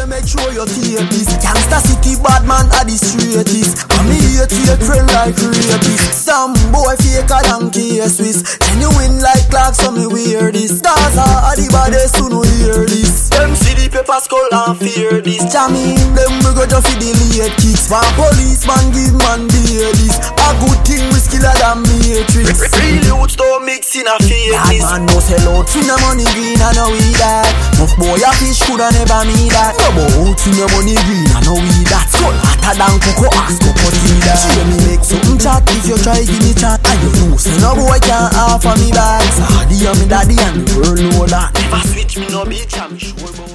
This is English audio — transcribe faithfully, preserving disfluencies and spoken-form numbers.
you make sure you take this. Gangsta city bad man are the straightest. And me hate your friend like rapist. Some boy faker than K-Swiss. Genuine like clocks so me wear this. Gaza are the baddest who no hear this. Them see the paper skull and fear this. Jamming them we go just for the late kicks. One policeman give man the this. A good thing we skiller than Matrix. Real youths don't mix in a fake this. Bad man no sell out in the money green and no we that. Muff boy a fish coulda never me that. No bout in the money green and no we that. Skull hotter than cocoa ass go put in that. Show me make something chat if you try give me chat. And you know say no boy can't offer me bags. Hardy and me daddy and the world know that. Never switch me no bitch and me sure about